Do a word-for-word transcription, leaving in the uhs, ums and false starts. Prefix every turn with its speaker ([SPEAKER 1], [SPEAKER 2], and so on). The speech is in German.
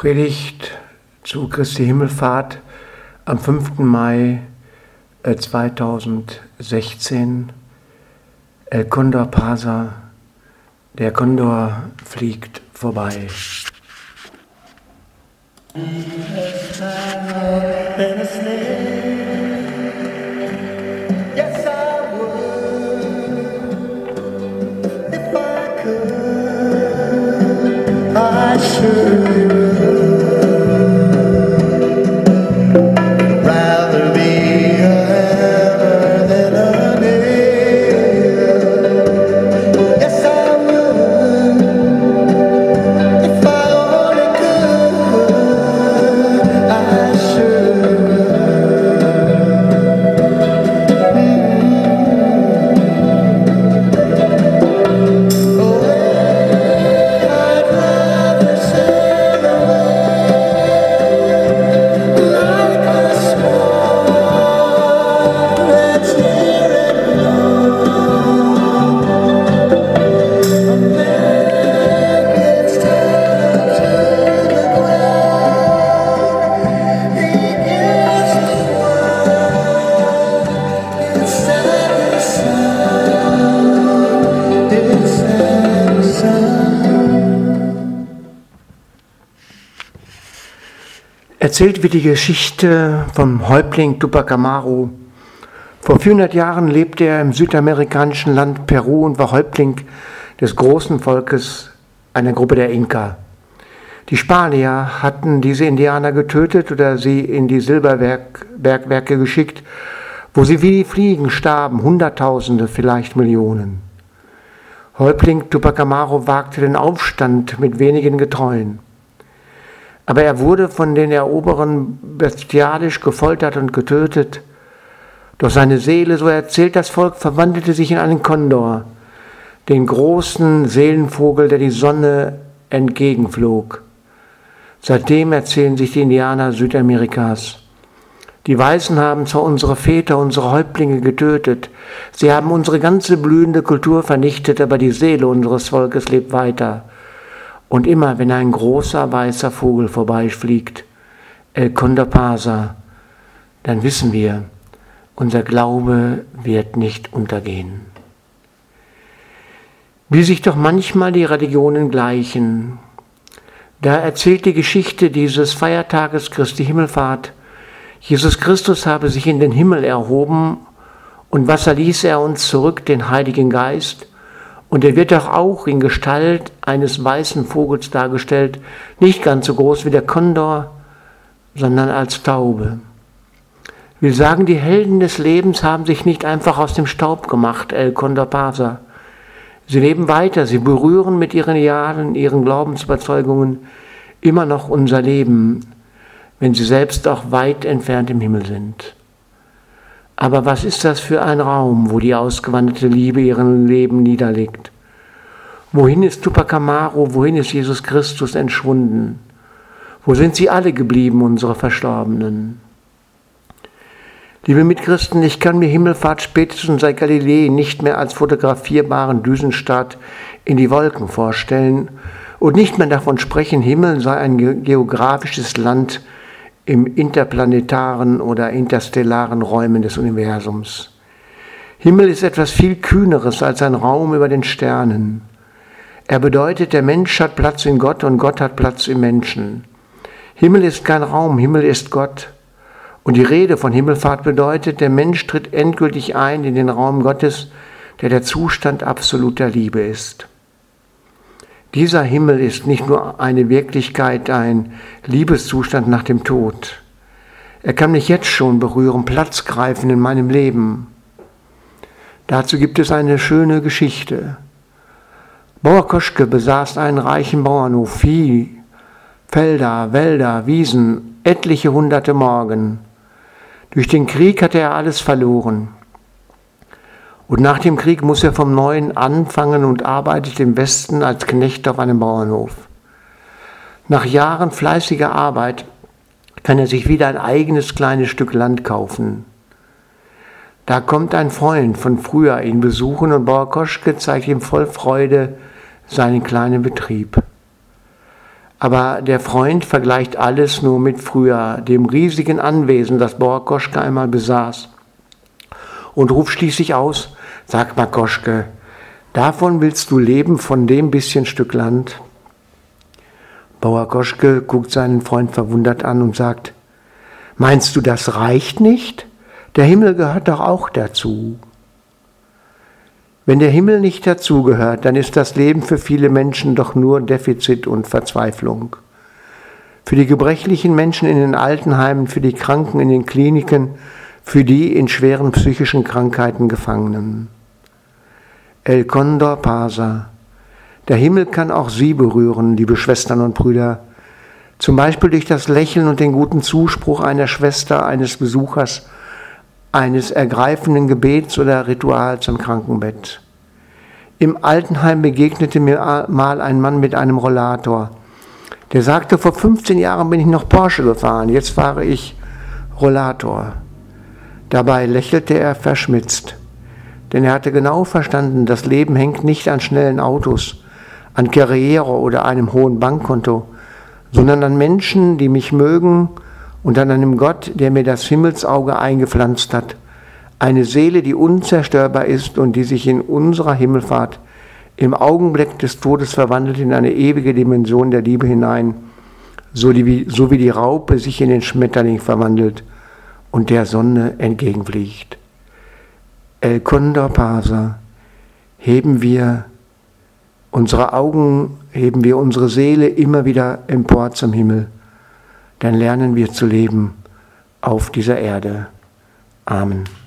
[SPEAKER 1] Predigt zu Christi Himmelfahrt am fünften Mai zweitausendsechzehn. El Condor pasa, der Kondor fliegt vorbei.
[SPEAKER 2] I surely would rather be a hammer than a nail. Yes, I would if I only could. I surely would. Oh, I'd rather sail away like a swan that's here and gone. A man gets tied to the ground. He is the world inside the sun, inside the sun.
[SPEAKER 1] Erzählt wird die Geschichte vom Häuptling Tupac Amaru. Vor vierhundert Jahren lebte er im südamerikanischen Land Peru und war Häuptling des großen Volkes einer Gruppe der Inka. Die Spanier hatten diese Indianer getötet oder sie in die Silberbergwerke geschickt, wo sie wie Fliegen starben, Hunderttausende, vielleicht Millionen. Häuptling Tupac Amaru wagte den Aufstand mit wenigen Getreuen. Aber er wurde von den Eroberern bestialisch gefoltert und getötet. Doch seine Seele, so erzählt das Volk, verwandelte sich in einen Kondor, den großen Seelenvogel, der die Sonne entgegenflog. Seitdem erzählen sich die Indianer Südamerikas: Die Weißen haben zwar unsere Väter, unsere Häuptlinge getötet, sie haben unsere ganze blühende Kultur vernichtet, aber die Seele unseres Volkes lebt weiter. Und immer, wenn ein großer weißer Vogel vorbeifliegt, El Condor pasa, dann wissen wir, unser Glaube wird nicht untergehen. Wie sich doch manchmal die Religionen gleichen. Da erzählt die Geschichte dieses Feiertages Christi Himmelfahrt: Jesus Christus habe sich in den Himmel erhoben, und was erließ er uns zurück? Den Heiligen Geist. Und er wird doch auch in Gestalt eines weißen Vogels dargestellt, nicht ganz so groß wie der Kondor, sondern als Taube. Wir sagen, die Helden des Lebens haben sich nicht einfach aus dem Staub gemacht, El Condor pasa. Sie leben weiter, sie berühren mit ihren Jahren, ihren Glaubensüberzeugungen immer noch unser Leben, wenn sie selbst auch weit entfernt im Himmel sind. Aber was ist das für ein Raum, wo die ausgewanderte Liebe ihren Leben niederlegt? Wohin ist Tupac Amaru, wohin ist Jesus Christus entschwunden? Wo sind sie alle geblieben, unsere Verstorbenen? Liebe Mitchristen, ich kann mir Himmelfahrt spätestens seit Galilei nicht mehr als fotografierbaren Düsenstaat in die Wolken vorstellen und nicht mehr davon sprechen, Himmel sei ein geografisches Land im interplanetaren oder interstellaren Räumen des Universums. Himmel ist etwas viel Kühneres als ein Raum über den Sternen. Er bedeutet, der Mensch hat Platz in Gott und Gott hat Platz im Menschen. Himmel ist kein Raum, Himmel ist Gott. Und die Rede von Himmelfahrt bedeutet, der Mensch tritt endgültig ein in den Raum Gottes, der der Zustand absoluter Liebe ist. Dieser Himmel ist nicht nur eine Wirklichkeit, ein Liebeszustand nach dem Tod. Er kann mich jetzt schon berühren, Platz greifen in meinem Leben. Dazu gibt es eine schöne Geschichte. Bauer Koschke besaß einen reichen Bauernhof, Vieh, Felder, Wälder, Wiesen, etliche hunderte Morgen. Durch den Krieg hatte er alles verloren. Und nach dem Krieg muss er vom Neuen anfangen und arbeitet im Westen als Knecht auf einem Bauernhof. Nach Jahren fleißiger Arbeit kann er sich wieder ein eigenes kleines Stück Land kaufen. Da kommt ein Freund von früher ihn besuchen und Bauer Koschke zeigt ihm voll Freude seinen kleinen Betrieb. Aber der Freund vergleicht alles nur mit früher, dem riesigen Anwesen, das Bauer Koschke einmal besaß, und ruft schließlich aus: Sag mal, Koschke, davon willst du leben, von dem bisschen Stück Land? Bauer Koschke guckt seinen Freund verwundert an und sagt: Meinst du, das reicht nicht? Der Himmel gehört doch auch dazu. Wenn der Himmel nicht dazugehört, dann ist das Leben für viele Menschen doch nur Defizit und Verzweiflung. Für die gebrechlichen Menschen in den Altenheimen, für die Kranken in den Kliniken, für die in schweren psychischen Krankheiten Gefangenen. El Condor Pasa. Der Himmel kann auch Sie berühren, liebe Schwestern und Brüder. Zum Beispiel durch das Lächeln und den guten Zuspruch einer Schwester, eines Besuchers, eines ergreifenden Gebets oder Rituals am Krankenbett. Im Altenheim begegnete mir mal ein Mann mit einem Rollator. Der sagte: Vor fünfzehn Jahren bin ich noch Porsche gefahren, jetzt fahre ich Rollator. Dabei lächelte er verschmitzt, denn er hatte genau verstanden, das Leben hängt nicht an schnellen Autos, an Karriere oder einem hohen Bankkonto, sondern an Menschen, die mich mögen, und an einem Gott, der mir das Himmelsauge eingepflanzt hat, eine Seele, die unzerstörbar ist und die sich in unserer Himmelfahrt im Augenblick des Todes verwandelt in eine ewige Dimension der Liebe hinein, so, die, so wie die Raupe sich in den Schmetterling verwandelt und der Sonne entgegenfliegt. El Condor Pasa, heben wir unsere Augen, heben wir unsere Seele immer wieder empor zum Himmel. Dann lernen wir zu leben auf dieser Erde. Amen.